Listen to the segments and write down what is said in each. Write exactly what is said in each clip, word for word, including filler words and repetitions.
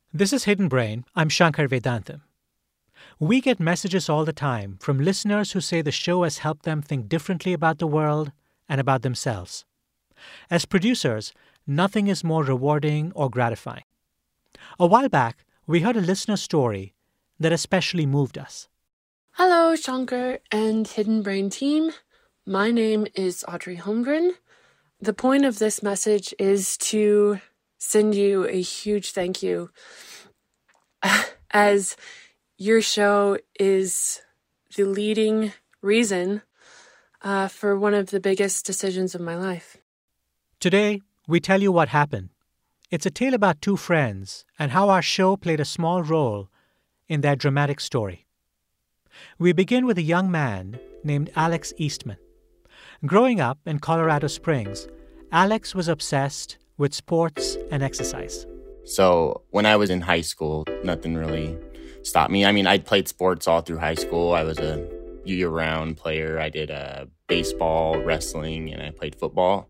This is Hidden Brain. I'm Shankar Vedantam. We get messages all the time from listeners who say the show has helped them think differently about the world and about themselves. As producers, nothing is more rewarding or gratifying. A while back, we heard a listener story that especially moved us. Hello, Shankar and Hidden Brain team. My name is Audrey Holmgren. The point of this message is to send you a huge thank you, as your show is the leading reason uh, for one of the biggest decisions of my life. Today, we tell you what happened. It's a tale about two friends and how our show played a small role in their dramatic story. We begin with a young man named Alex Eastman. Growing up in Colorado Springs, Alex was obsessed with sports and exercise. So when I was in high school, nothing really stopped me. I mean, I played sports all through high school. I was a year-round player. I did uh, baseball, wrestling, and I played football.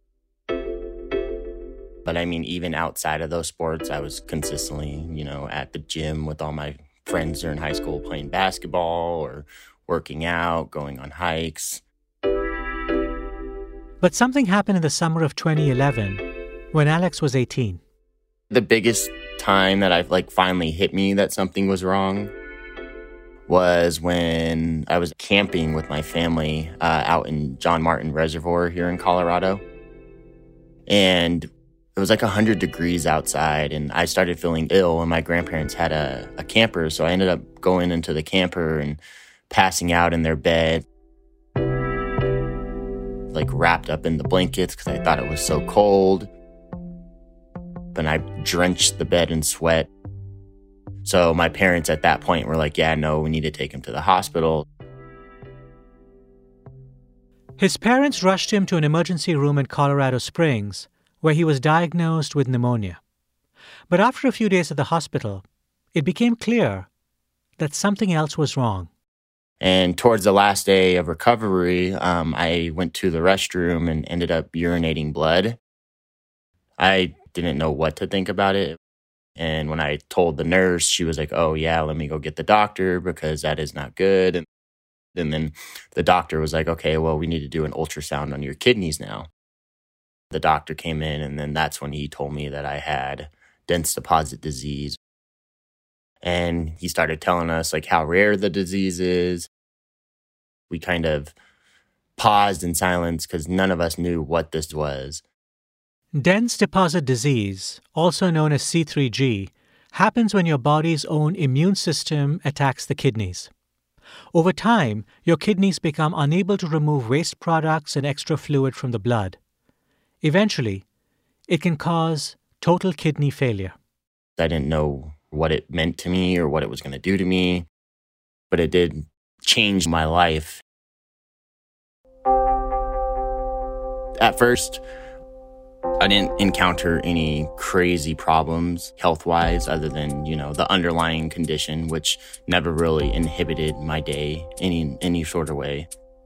But I mean, even outside of those sports, I was consistently, you know, at the gym with all my friends during high school playing basketball or working out, going on hikes. But something happened in the summer of twenty eleven when Alex was eighteen. The biggest time that I've like finally hit me that something was wrong was when I was camping with my family uh, out in John Martin Reservoir here in Colorado. And it was like one hundred degrees outside, and I started feeling ill, and my grandparents had a, a camper, so I ended up going into the camper and passing out in their bed, like wrapped up in the blankets because I thought it was so cold. And I drenched the bed in sweat. So my parents at that point were like, yeah, no, we need to take him to the hospital. His parents rushed him to an emergency room in Colorado Springs, where he was diagnosed with pneumonia. But after a few days at the hospital, it became clear that something else was wrong. And towards the last day of recovery, um, I went to the restroom and ended up urinating blood. I didn't know what to think about it. And when I told the nurse, she was like, oh, yeah, let me go get the doctor because that is not good. And, and then the doctor was like, okay, well, we need to do an ultrasound on your kidneys now. The doctor came in, and then that's when he told me that I had dense deposit disease. And he started telling us like how rare the disease is. We kind of paused in silence because none of us knew what this was. Dense deposit disease, also known as C three G, happens when your body's own immune system attacks the kidneys. Over time, your kidneys become unable to remove waste products and extra fluid from the blood. Eventually, it can cause total kidney failure. I didn't know what it meant to me or what it was going to do to me, but it did change my life. At first, I didn't encounter any crazy problems health-wise other than, you know, the underlying condition, which never really inhibited my day any any sort of way.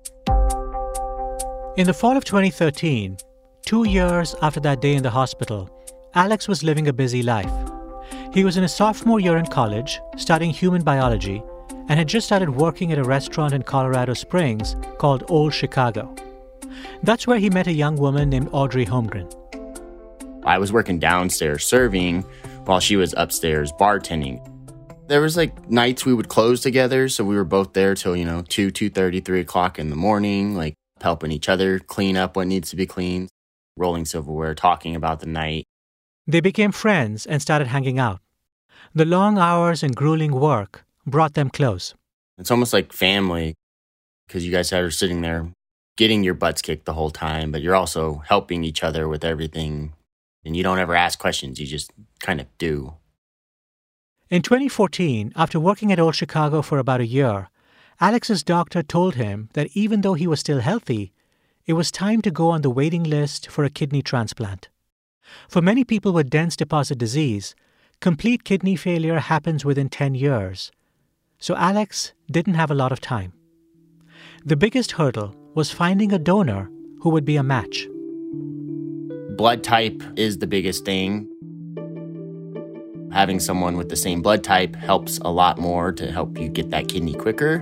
In the fall of twenty thirteen, two years after that day in the hospital, Alex was living a busy life. He was in his sophomore year in college, studying human biology, and had just started working at a restaurant in Colorado Springs called Old Chicago. That's where he met a young woman named Audrey Holmgren. I was working downstairs serving while she was upstairs bartending. There was like nights we would close together, so we were both there till, you know, two, two thirty, three o'clock in the morning, like helping each other clean up what needs to be cleaned, rolling silverware, talking about the night. They became friends and started hanging out. The long hours and grueling work brought them close. It's almost like family because you guys are sitting there getting your butts kicked the whole time, but you're also helping each other with everything. And you don't ever ask questions, you just kind of do. In twenty fourteen, after working at Old Chicago for about a year, Alex's doctor told him that even though he was still healthy, it was time to go on the waiting list for a kidney transplant. For many people with dense deposit disease, complete kidney failure happens within ten years. So Alex didn't have a lot of time. The biggest hurdle was finding a donor who would be a match. Blood type is the biggest thing. having someone with the same blood type helps a lot more to help you get that kidney quicker.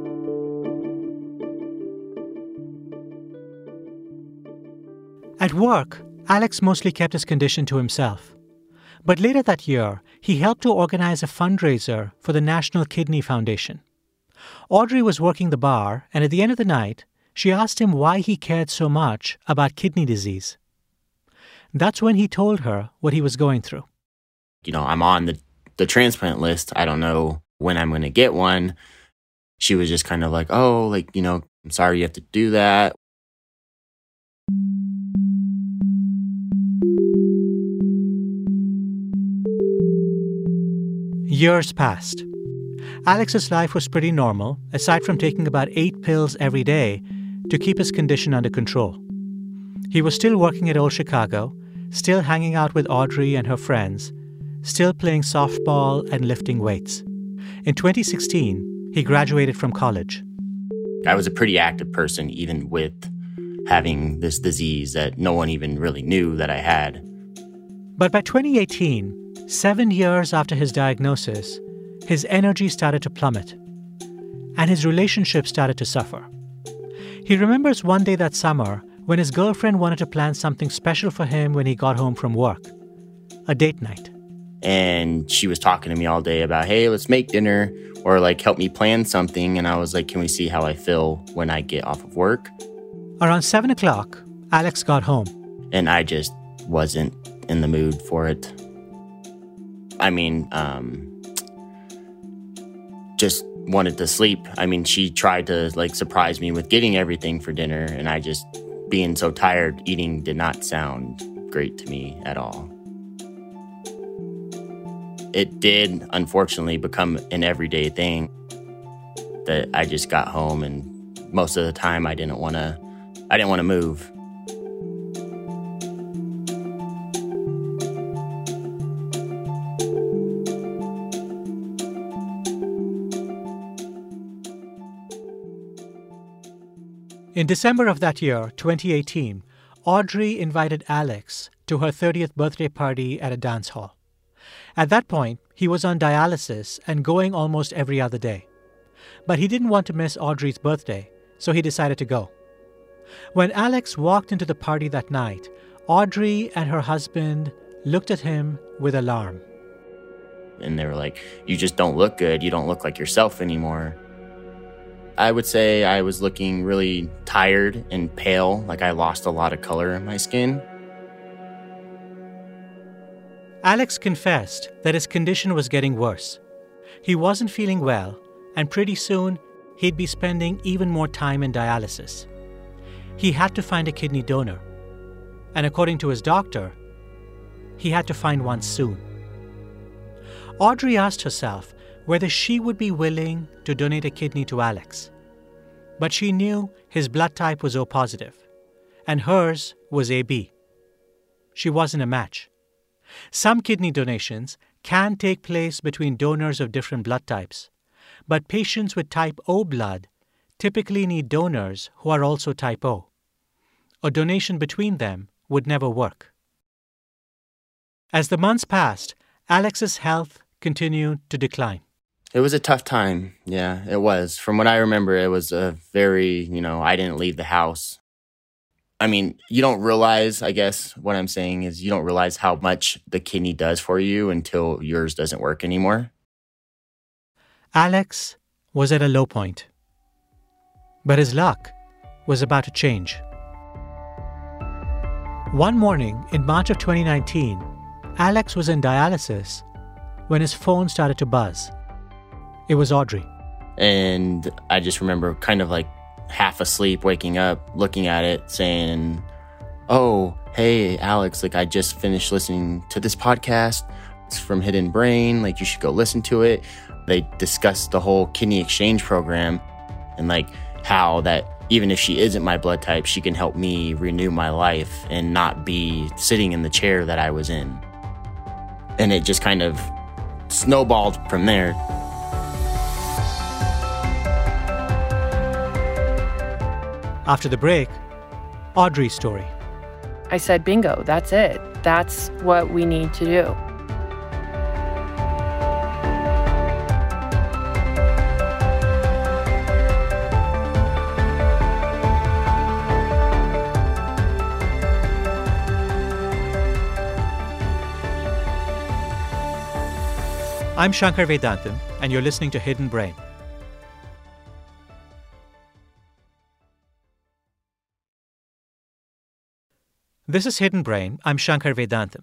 At work, Alex mostly kept his condition to himself. But later that year, he helped to organize a fundraiser for the National Kidney Foundation. Audrey was working the bar, and at the end of the night, she asked him why he cared so much about kidney disease. That's when he told her what he was going through. You know, I'm on the, the transplant list. I don't know when I'm going to get one. She was just kind of like, oh, like, you know, I'm sorry you have to do that. Years passed. Alex's life was pretty normal, aside from taking about eight pills every day to keep his condition under control. He was still working at Old Chicago, still hanging out with Audrey and her friends, still playing softball and lifting weights. In twenty sixteen, he graduated from college. I was a pretty active person, even with having this disease that no one even really knew that I had. But by twenty eighteen, seven years after his diagnosis, his energy started to plummet, and his relationship started to suffer. He remembers one day that summer when his girlfriend wanted to plan something special for him when he got home from work, a date night. And she was talking to me all day about, hey, let's make dinner, or like help me plan something. And I was like, can we see how I feel when I get off of work? Around seven o'clock, Alex got home. And I just wasn't in the mood for it. I mean, um, just wanted to sleep. I mean, she tried to like surprise me with getting everything for dinner, and I just, being so tired, eating did not sound great to me at all. It did, unfortunately, become an everyday thing that I just got home, and most of the time I didn't want to, I didn't want to move. In December of that year, twenty eighteen, Audrey invited Alex to her thirtieth birthday party at a dance hall. At that point, he was on dialysis and going almost every other day. But he didn't want to miss Audrey's birthday, so he decided to go. When Alex walked into the party that night, Audrey and her husband looked at him with alarm. And they were like, you just don't look good. You don't look like yourself anymore. I would say I was looking really tired and pale, like I lost a lot of color in my skin. Alex confessed that his condition was getting worse. He wasn't feeling well, and pretty soon he'd be spending even more time in dialysis. He had to find a kidney donor, and according to his doctor, he had to find one soon. Audrey asked herself whether she would be willing to donate a kidney to Alex. But she knew his blood type was O positive, and hers was A B. She wasn't a match. Some kidney donations can take place between donors of different blood types, but patients with type O blood typically need donors who are also type O. A donation between them would never work. As the months passed, Alex's health continued to decline. It was a tough time. Yeah, it was. From what I remember, it was a very, you know, I didn't leave the house. I mean, you don't realize, I guess what I'm saying is you don't realize how much the kidney does for you until yours doesn't work anymore. Alex was at a low point, but his luck was about to change. One morning in March of twenty nineteen, Alex was in dialysis when his phone started to buzz. It was Audrey. And I just remember kind of like half asleep, waking up, looking at it, saying, oh, hey, Alex, like I just finished listening to this podcast. It's from Hidden Brain. Like you should go listen to it. They discussed the whole kidney exchange program and like how that even if she isn't my blood type, she can help me renew my life and not be sitting in the chair that I was in. And it just kind of snowballed from there. After the break, Audrey's story. I said, bingo, that's it. That's what we need to do. I'm Shankar Vedantam, and you're listening to Hidden Brain. This is Hidden Brain. I'm Shankar Vedantam.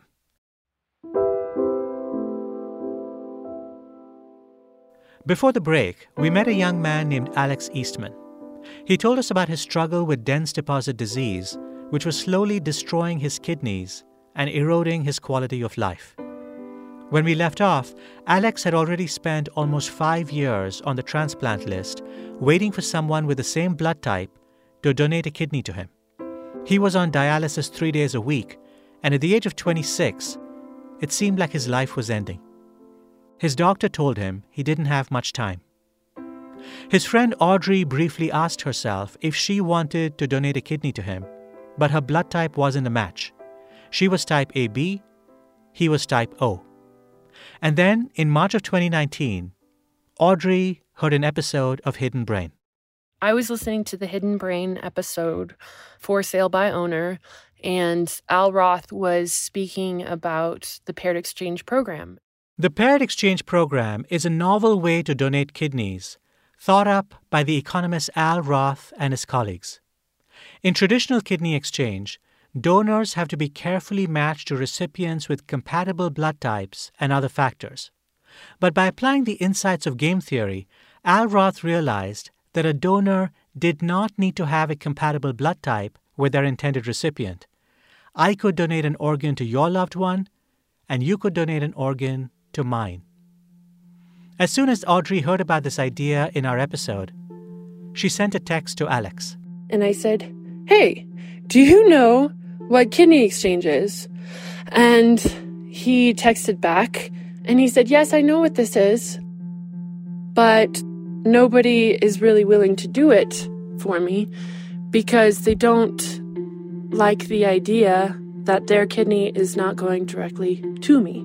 Before the break, we met a young man named Alex Eastman. He told us about his struggle with dense deposit disease, which was slowly destroying his kidneys and eroding his quality of life. When we left off, Alex had already spent almost five years on the transplant list, waiting for someone with the same blood type to donate a kidney to him. He was on dialysis three days a week, and at the age of twenty-six, it seemed like his life was ending. His doctor told him he didn't have much time. His friend Audrey briefly asked herself if she wanted to donate a kidney to him, but her blood type wasn't a match. She was type A B, he was type O. And then, in March of twenty nineteen, Audrey heard an episode of Hidden Brain. I was listening to the Hidden Brain episode, For Sale by Owner, and Al Roth was speaking about the Paired Exchange Program. The Paired Exchange Program is a novel way to donate kidneys, thought up by the economist Al Roth and his colleagues. In traditional kidney exchange, donors have to be carefully matched to recipients with compatible blood types and other factors. But by applying the insights of game theory, Al Roth realized that a donor did not need to have a compatible blood type with their intended recipient. I could donate an organ to your loved one, and you could donate an organ to mine. As soon as Audrey heard about this idea in our episode, she sent a text to Alex. And I said, "Hey, do you know what kidney exchange is?" And he texted back and he said, "Yes, I know what this is, but nobody is really willing to do it for me because they don't like the idea that their kidney is not going directly to me."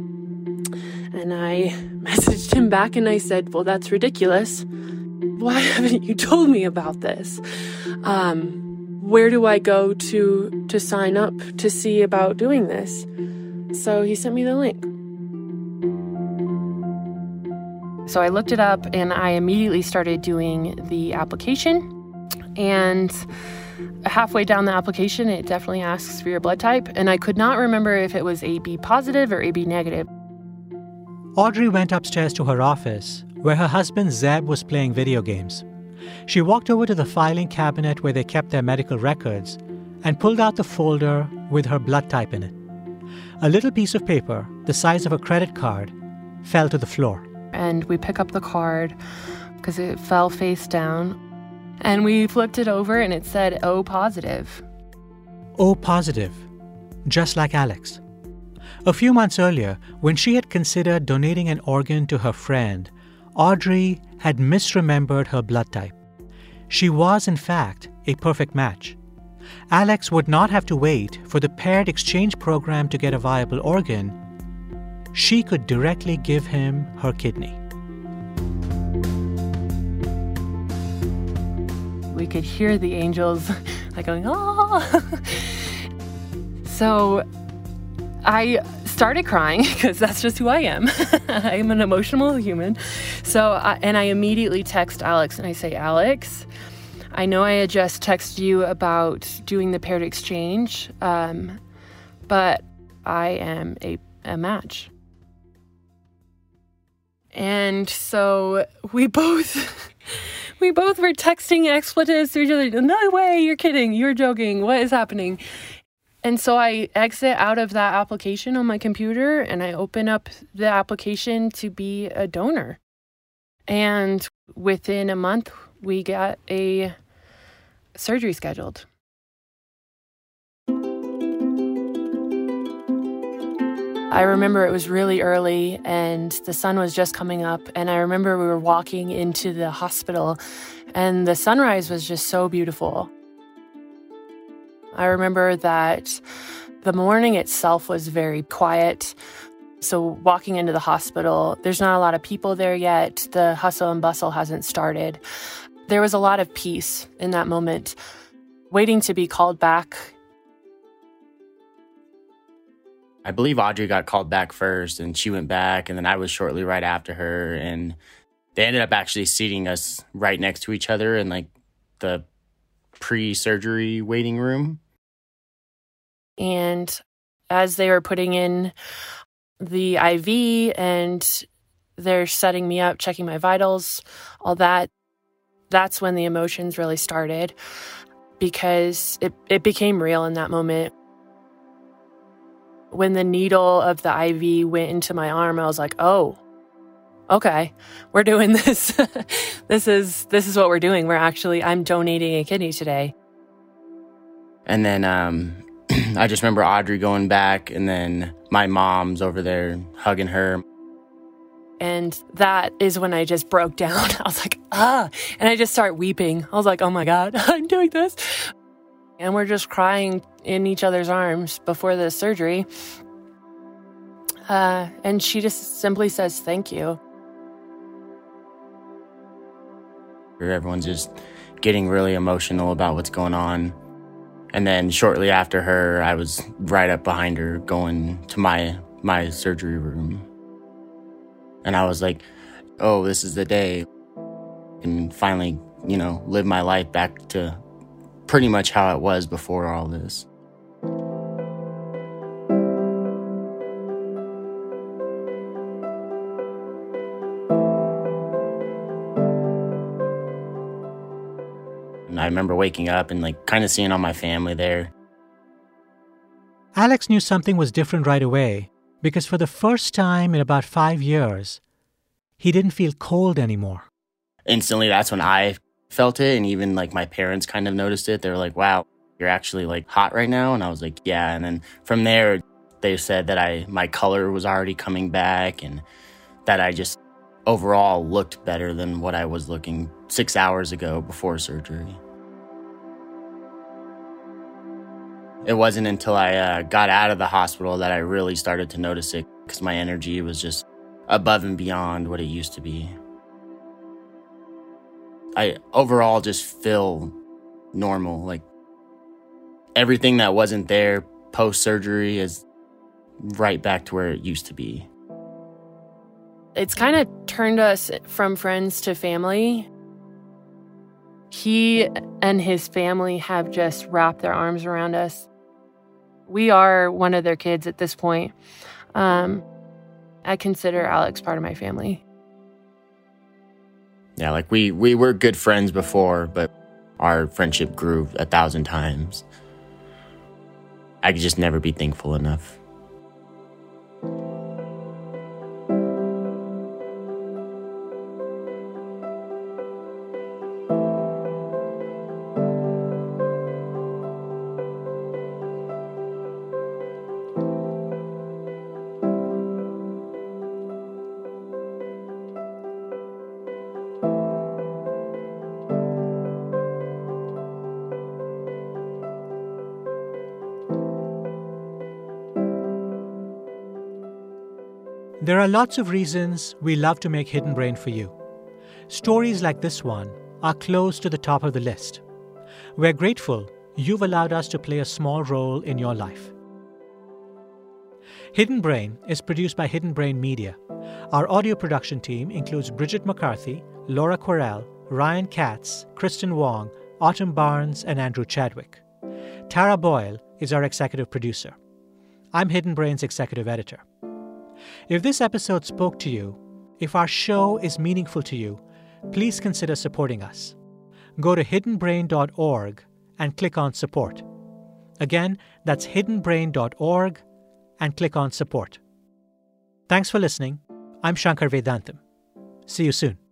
And I messaged him back and I said, "Well, that's ridiculous. Why haven't you told me about this? Um, where do I go to to sign up to see about doing this?" So he sent me the link. So I looked it up and I immediately started doing the application. And halfway down the application, it definitely asks for your blood type. And I could not remember if it was A B positive or A B negative. Audrey went upstairs to her office, where her husband Zeb was playing video games. She walked over to the filing cabinet where they kept their medical records and pulled out the folder with her blood type in it. A little piece of paper, the size of a credit card, fell to the floor. And we pick up the card because it fell face down. And we flipped it over and it said O positive. O positive, just like Alex. A few months earlier, when she had considered donating an organ to her friend, Audrey had misremembered her blood type. She was, in fact, a perfect match. Alex would not have to wait for the Paired Exchange Program to get a viable organ. She could directly give him her kidney. We could hear the angels like going, "Oh!" So I started crying because that's just who I am. I'm an emotional human. So, I, and I immediately text Alex and I say, "Alex, I know I had just texted you about doing the paired exchange, um, but I am a, a match." And so we both, we both were texting expletives to each other. "No way, you're kidding, you're joking, what is happening?" And so I exit out of that application on my computer and I open up the application to be a donor. And within a month, we got a surgery scheduled. I remember it was really early and the sun was just coming up. And I remember we were walking into the hospital and the sunrise was just so beautiful. I remember that the morning itself was very quiet. So walking into the hospital, there's not a lot of people there yet. The hustle and bustle hasn't started. There was a lot of peace in that moment, waiting to be called back. I believe Audrey got called back first, and she went back, and then I was shortly right after her, and they ended up actually seating us right next to each other in like the pre-surgery waiting room. And as they were putting in the I V and they're setting me up, checking my vitals, all that, that's when the emotions really started, because it, it became real in that moment. When the needle of the I V went into my arm, I was like, oh, okay, we're doing this. this is this is what we're doing. We're actually, I'm donating a kidney today. And then um, I just remember Audrey going back, and then my mom's over there hugging her. And that is when I just broke down. I was like, ah, and I just start weeping. I was like, oh my God, I'm doing this. And we're just crying in each other's arms before the surgery. Uh, and she just simply says, thank you. Everyone's just getting really emotional about what's going on. And then shortly after her, I was right up behind her going to my my surgery room. And I was like, oh, this is the day. And finally, you know, live my life back to pretty much how it was before all this. And I remember waking up and like kind of seeing all my family there. Alex knew something was different right away because for the first time in about five years, he didn't feel cold anymore. Instantly, that's when I felt it, and even like my parents kind of noticed it. They were like, wow, you're actually like hot right now. And I was like, yeah. And then from there, they said that I my color was already coming back, and that I just overall looked better than what I was looking six hours ago before surgery. It wasn't until I uh, got out of the hospital that I really started to notice it, because my energy was just above and beyond what it used to be. I overall just feel normal. Like everything that wasn't there post-surgery is right back to where it used to be. It's kind of turned us from friends to family. He and his family have just wrapped their arms around us. We are one of their kids at this point. Um, I consider Alex part of my family. Yeah, like we, we were good friends before, but our friendship grew a thousand times. I could just never be thankful enough. There are lots of reasons we love to make Hidden Brain for you. Stories like this one are close to the top of the list. We're grateful you've allowed us to play a small role in your life. Hidden Brain is produced by Hidden Brain Media. Our audio production team includes Bridget McCarthy, Laura Querelle, Ryan Katz, Kristen Wong, Autumn Barnes, and Andrew Chadwick. Tara Boyle is our executive producer. I'm Hidden Brain's executive editor. If this episode spoke to you, if our show is meaningful to you, please consider supporting us. Go to hidden brain dot org and click on support. Again, that's hidden brain dot org and click on support. Thanks for listening. I'm Shankar Vedantam. See you soon.